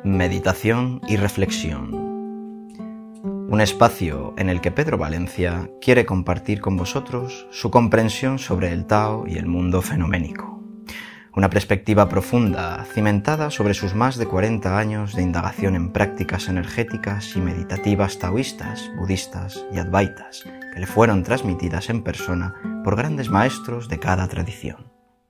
Meditación y reflexión. Un espacio en el que Pedro Valencia quiere compartir con vosotros su comprensión sobre el Tao y el mundo fenoménico. Una perspectiva profunda, cimentada sobre sus más de 40 años de indagación en prácticas energéticas y meditativas taoístas, budistas y advaitas, que le fueron transmitidas en persona por grandes maestros de cada tradición.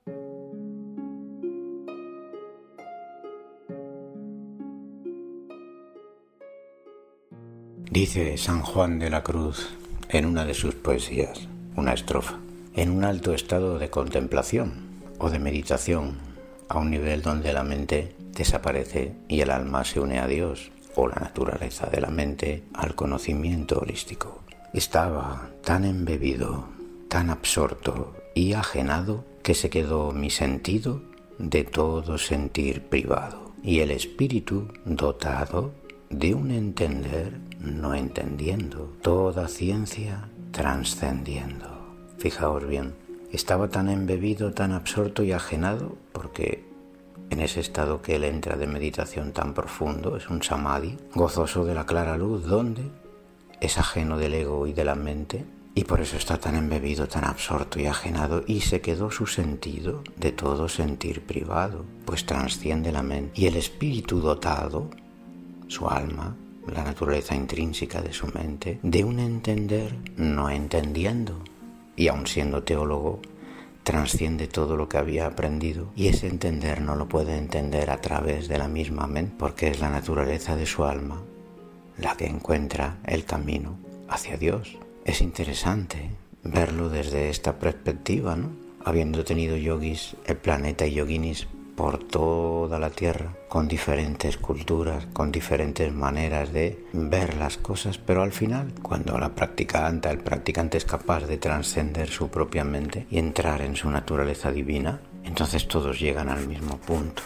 Dice San Juan de la Cruz en una de sus poesías, una estrofa: en un alto estado de contemplación o de meditación, a un nivel donde la mente desaparece y el alma se une a Dios, o la naturaleza de la mente al conocimiento holístico. Estaba tan embebido, tan absorto y ajenado, que se quedó mi sentido de todo sentir privado, y el espíritu dotado de un entender no entendiendo, toda ciencia trascendiendo. Fijaos bien, estaba tan embebido, tan absorto y ajenado, porque en ese estado que él entra de meditación tan profundo, es un samadhi, gozoso de la clara luz, donde es ajeno del ego y de la mente, y por eso está tan embebido, tan absorto y ajenado, y se quedó su sentido de todo sentir privado, pues trasciende la mente, y el espíritu dotado, su alma, la naturaleza intrínseca de su mente, de un entender no entendiendo, y aun siendo teólogo, trasciende todo lo que había aprendido, y ese entender no lo puede entender a través de la misma mente, porque es la naturaleza de su alma la que encuentra el camino hacia Dios. Es interesante verlo desde esta perspectiva, ¿no? Habiendo tenido yogis, el planeta y yoginis por toda la tierra, con diferentes culturas, con diferentes maneras de ver las cosas, pero al final, cuando el practicante es capaz de trascender su propia mente y entrar en su naturaleza divina, entonces todos llegan al mismo punto.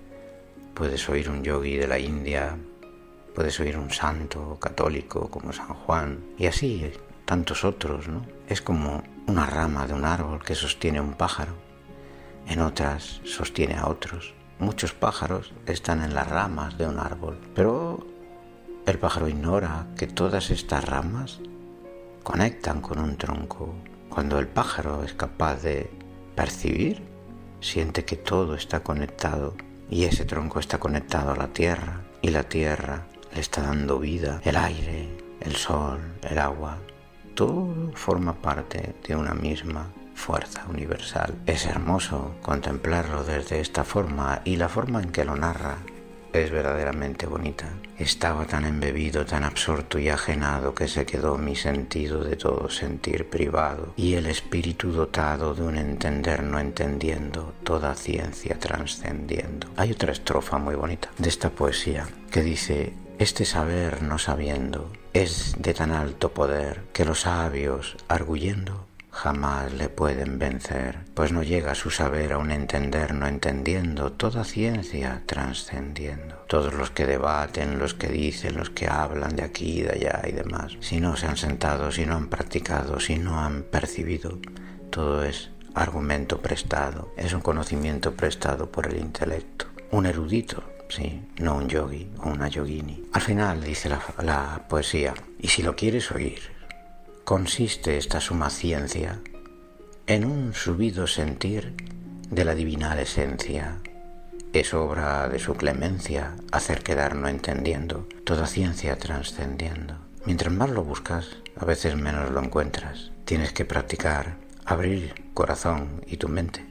Puedes oír un yogi de la India, puedes oír un santo católico como San Juan, y así tantos otros, ¿no? Es como una rama de un árbol que sostiene un pájaro. En otras sostiene a otros. Muchos pájaros están en las ramas de un árbol, pero el pájaro ignora que todas estas ramas conectan con un tronco. Cuando el pájaro es capaz de percibir, siente que todo está conectado, y ese tronco está conectado a la tierra, y la tierra le está dando vida. El aire, el sol, el agua, todo forma parte de una misma fuerza universal. Es hermoso contemplarlo desde esta forma, y la forma en que lo narra es verdaderamente bonita. Estaba tan embebido, tan absorto y ajenado, que se quedó mi sentido de todo sentir privado, y el espíritu dotado de un entender no entendiendo, toda ciencia trascendiendo. Hay otra estrofa muy bonita de esta poesía que dice: este saber no sabiendo es de tan alto poder, que los sabios arguyendo jamás le pueden vencer, pues no llega su saber a un entender no entendiendo, toda ciencia trascendiendo. Todos los que debaten, los que dicen, los que hablan de aquí y de allá y demás, si no se han sentado, si no han practicado, si no han percibido, todo es argumento prestado, es un conocimiento prestado por el intelecto. Un erudito, sí, no un yogi o una yogini. Al final dice la poesía: y si lo quieres oír, consiste esta suma ciencia en un subido sentir de la divinal esencia. Es obra de su clemencia hacer quedar no entendiendo, toda ciencia trascendiendo. Mientras más lo buscas, a veces menos lo encuentras. Tienes que practicar, abrir corazón y tu mente,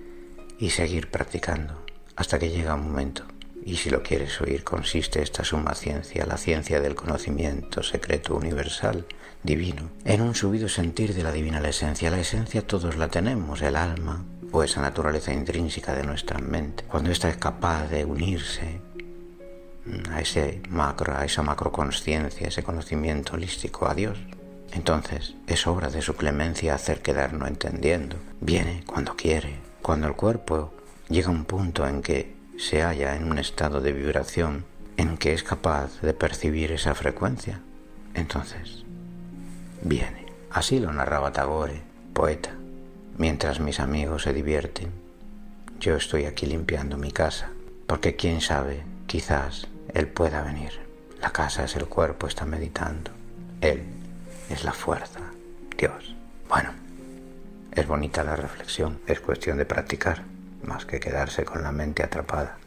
y seguir practicando hasta que llega un momento. Y si lo quieres oír, consiste esta suma ciencia, la ciencia del conocimiento secreto universal, divino, en un subido sentir de la divina esencia. La esencia todos la tenemos, el alma, o esa naturaleza intrínseca de nuestra mente. Cuando ésta es capaz de unirse a esa macroconsciencia, ese conocimiento holístico, a Dios, entonces es obra de su clemencia hacer quedar no entendiendo. Viene cuando quiere, cuando el cuerpo llega a un punto en que se halla en un estado de vibración en que es capaz de percibir esa frecuencia, entonces viene. Así lo narraba Tagore, poeta. Mientras mis amigos se divierten, yo estoy aquí limpiando mi casa, porque quién sabe, quizás Él pueda venir. La casa es el cuerpo, está meditando. Él es la fuerza, Dios. Bueno, es bonita la reflexión, es cuestión de practicar, más que quedarse con la mente atrapada.